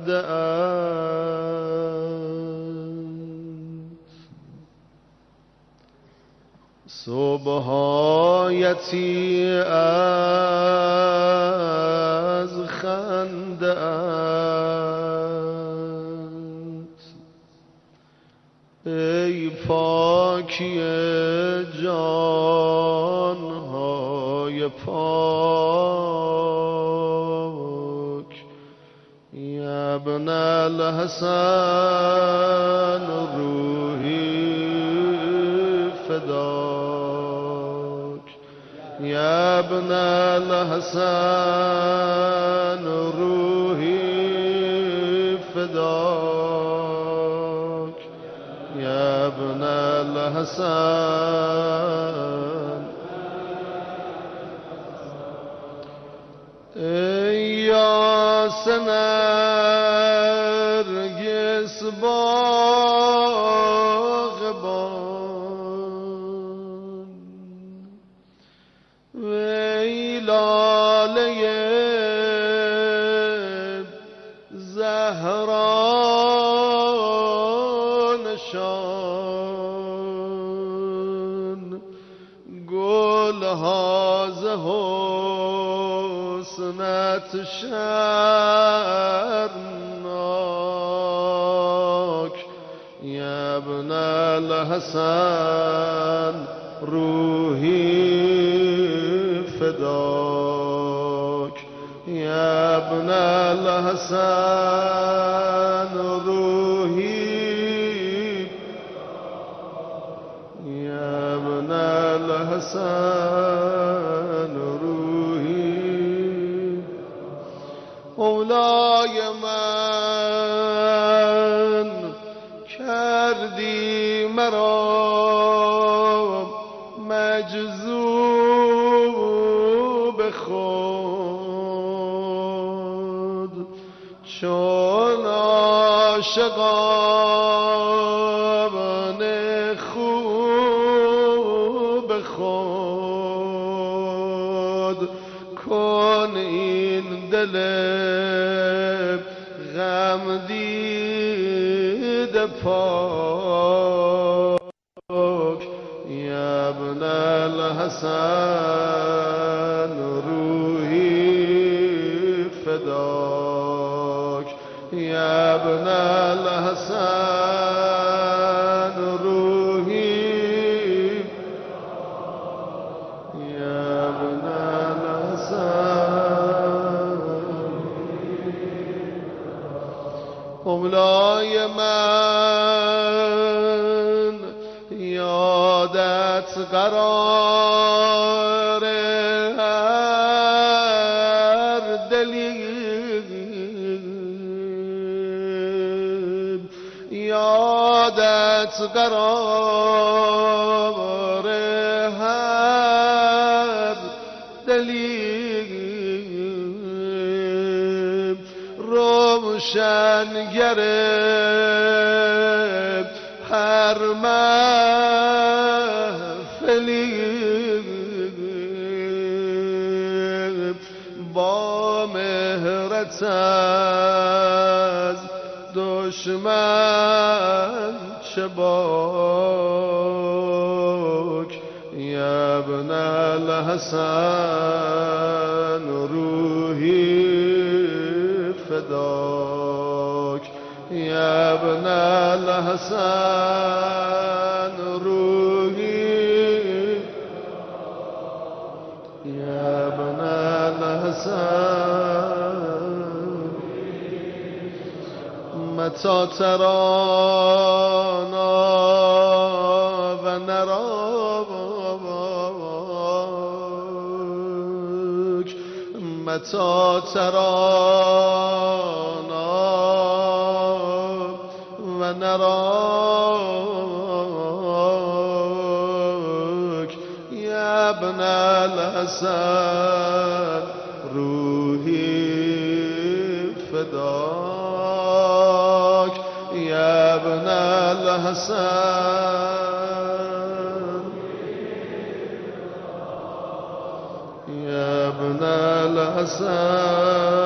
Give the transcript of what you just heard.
صبحایتی از خنده ای پاکی جانهای پاک یا ابن الحسن روحی فداک یا ابن الحسن روحی فداک یا ابن الحسن ای یاس نرگس باغبان وی لاله زهرانشان گلها ز حسنت شرمناک یا ابن الحسن روحی فداک یا ابن الحسن روحی یا ابن الحسن روحی اولای من کردی مرا مجذوب خود چون عاشقان خوب خود کن این دل غم دیده پاک یا ابن الحسن روحی فداک یا ابن الحسن روحی یا ابن الحسن اولای من یادت قرار هر دلی یادت قرار هر دلی روشنگر هر محفلی با مهرت از دشمن چه باک یا ابن الحسن روحی فداک یا ابن الحسن روحی یا ابن الحسن متى ترانا و نراك متى ترانا و نراك یا ابن الحسن روحی فداك یا ابن الحسن یا ابن الحسن